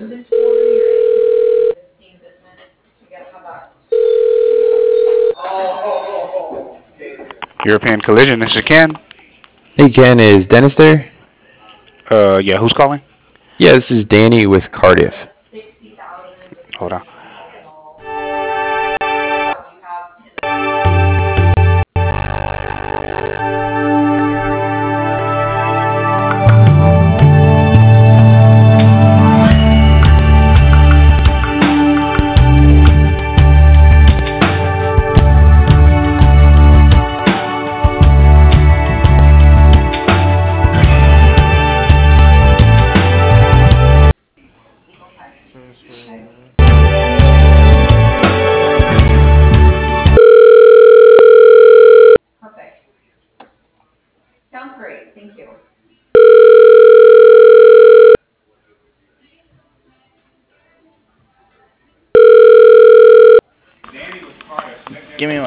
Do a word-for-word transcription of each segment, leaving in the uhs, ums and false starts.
inventory or anything existing business to get how that. European Collision, this is Ken. Hey Ken, is Dennis there? Uh, yeah, who's calling? Yeah, this is Danny with Cardiff. Sixty thousand Hold on. that we have in the. Perfect. Sounds great. Thank you. Give me one.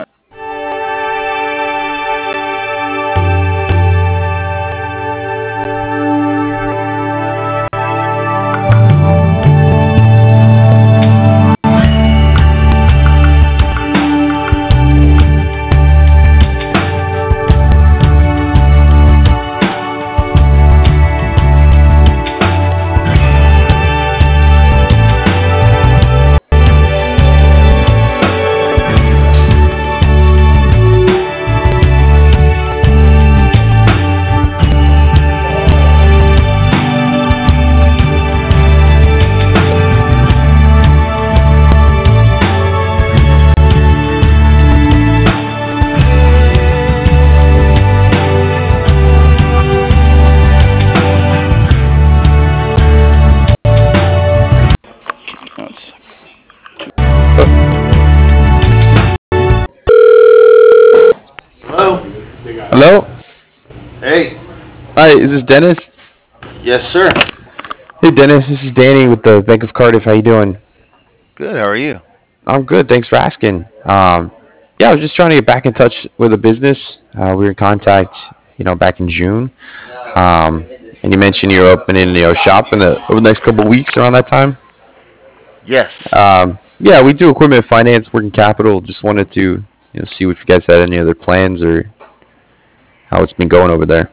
One second. Hello? Hello? Hey. Hi, is this Dennis? Yes, sir. Hey Dennis, this is Danny with the Bank of Cardiff. How you doing? Good. How are you? I'm good, thanks for asking. Um, yeah, I was just trying to get back in touch with a business. Uh, we were in contact, you know, back in June. Um, and you mentioned you're opening, you know, shop in the over the next couple of weeks around that time. Yes. Um, yeah, we do equipment finance, working capital. Just wanted to, you know, see if you guys had any other plans or how it's been going over there.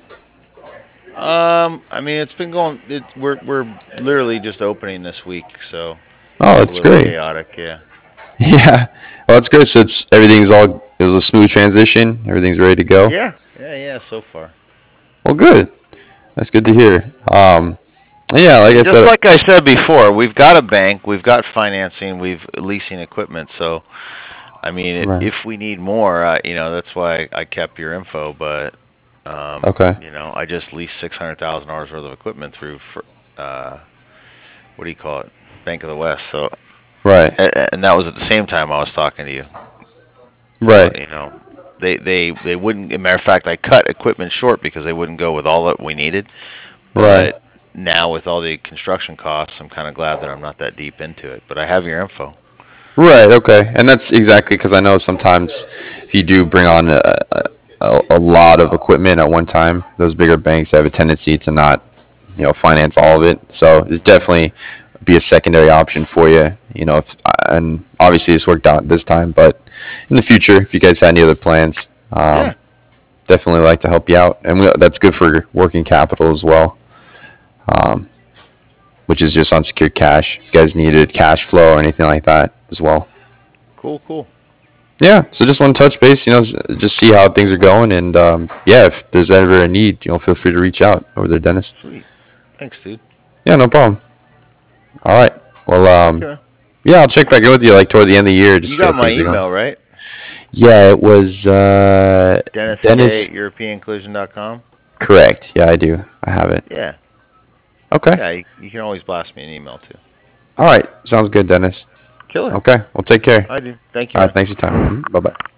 Um, I mean, it's been going. It, we're we're literally just opening this week, so Oh, it's a that's little great. chaotic. Yeah. Yeah. Well, that's good. So it's everything's all it was a smooth transition. Everything's ready to go. Yeah. Yeah. Yeah. So far. Well, good. That's good to hear. Um, yeah, I like mean, I just said. like I said before, we've got a bank, we've got financing, we've leasing equipment. So, I mean, Right. if we need more, uh, you know, that's why I kept your info. But, um, Okay. you know, I just leased six hundred thousand dollars worth of equipment through, for, uh, what do you call it, Bank of the West. So, Right. a- and that was at the same time I was talking to you. So, Right. you know, they they they wouldn't. As a matter of fact, I cut equipment short because they wouldn't go with all that we needed. Right. But now with all the construction costs, I'm kind of glad that I'm not that deep into it. But I have your info. Right. Okay. And that's exactly because I know sometimes if you do bring on a, a, a lot of equipment at one time, those bigger banks have a tendency to not, you know, finance all of it. So it's definitely be a secondary option for you. You know, if, and obviously this worked out this time, but in the future, if you guys had any other plans, Yeah. um, definitely like to help you out, and we, that's good for working capital as well, um, which is just unsecured cash. If you guys needed cash flow or anything like that as well. Cool. Cool. Yeah, so just want to touch base, you know, just see how things are going, and um, yeah, if there's ever a need, you know, feel free to reach out over there, Dennis. Sweet. Thanks, dude. Yeah, no problem. All right. Well, um, Okay. yeah, I'll check back in with you like toward the end of the year, You just see how got my things are going. email, right? Yeah, it was uh, Dennis K Dennis. at European Collision dot com. Correct. Yeah, I do. I have it. Yeah. Okay. Yeah. You, you can always blast me an email too. All right. Sounds good, Dennis. Killer. Okay. Well, take care. I do. Thank you, All right. man. Thanks for your time. Bye bye.